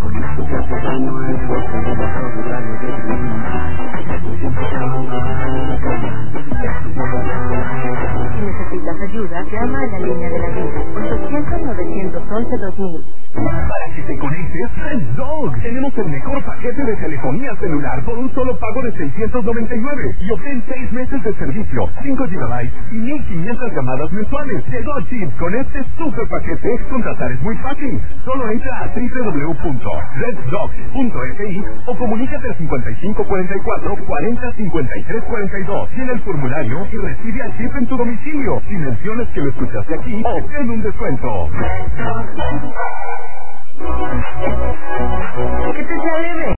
Si necesitas ayuda, llama a la línea de la vida, 800-911-2000. Para que te conectes, Red Dog. Tenemos el mejor paquete de telefonía celular por un solo pago de $699 y obtén 6 meses de servicio, 5 GB y 1500 llamadas mensuales. Llegó Chip con este super paquete. Contratar es muy fácil. Solo entra a www.reddog.fi o comunícate al 5544-405342. Llena el formulario y recibe al Chip en tu domicilio. Si mencionas que lo escuchaste aquí, obtén un descuento. ¿Qué te sale?